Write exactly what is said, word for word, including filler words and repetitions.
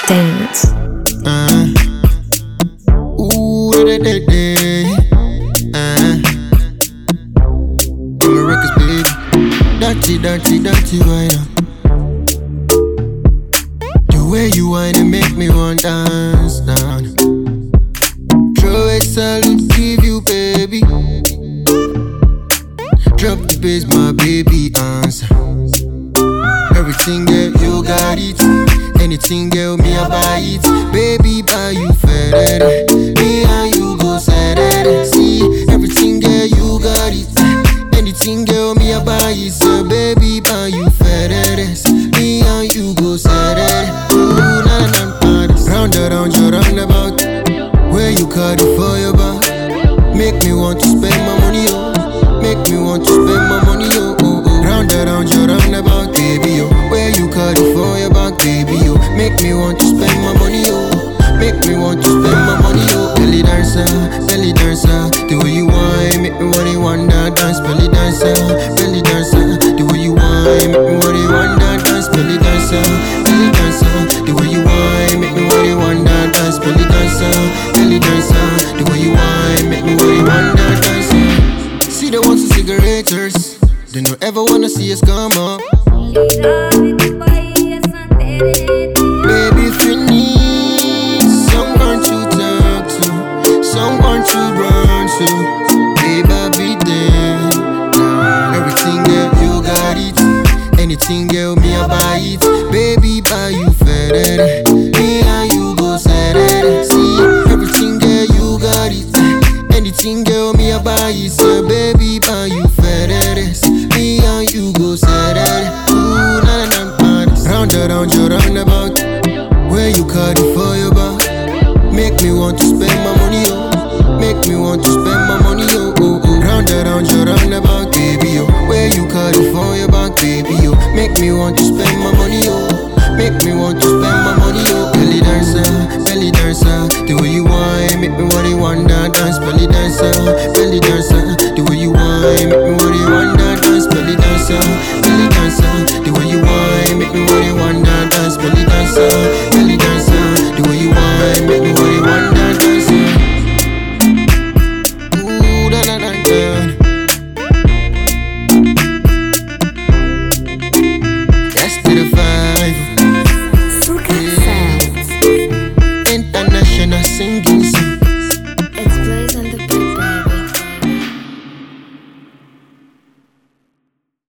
Dance. Uh, ooh, da da da. Uh, give me records, baby. Dirty, dirty, dirty, wine up. The way you whine it make me want dance now. Throw a salute, give you, baby. Drop the bass, my baby, answer. Everything, girl, you got it. Anything, girl, me, I buy it. Baby, buy you Ferrari. Me and you go Saturday. See, everything, girl, you got it. Anything, girl, me, I buy it. So, baby, buy you Ferrari. Me and you go Saturday. Ooh, na na na na. Round around your roundabout. Where you cut it for your back. Make me want to spend my money, oh. Make me want to spend my money, oh, oh, oh. Round around your roundabout, baby, oh. Where you cut it for your back, baby, oh. Make me want to spend my money, oh. Make me want to spend my money, oh. Belly dancer, belly dancer. The way you whine, make me wanna wanna dance. Belly dancer, belly dancer. The way you whine, make me wanna wanna dance. Belly dancer, belly dancer. The way you whine, make me wanna wanna dance. Belly dancer, belly dancer. The way you whine, make me wanna wanna dance. See the ones who cigarettes, they don't ever wanna see us come up. Baby, if you need someone to talk to, someone to run to, baby, I'll be there. Everything, girl, you got it. Anything, girl, me, I buy it. Baby, buy you Ferrari. Me and you go Saturday. See, everything, girl, you got it. Anything, girl, me, I buy it. So, baby, buy you Ferrari. Me and you go Saturday. Ooh, na na na na. Round around your roundabout. Where you cut it for your back. Make me want to spend my money, oh. Make me want to spend my money, oh, oh, oh. Round around your roundabout, baby, oh. Where you cut it for your back, baby, oh. Make me want to spend my money, oh. Make me want to spend my money, oh. Belly dancer, belly dancer. The way you whine, make me wanna wanna dance. Belly dancer, belly dancer. The way you whine, make me wanna wanna dance. Belly dancer, belly dancer. The way you whine, make me wanna wanna dance. Belly dancer.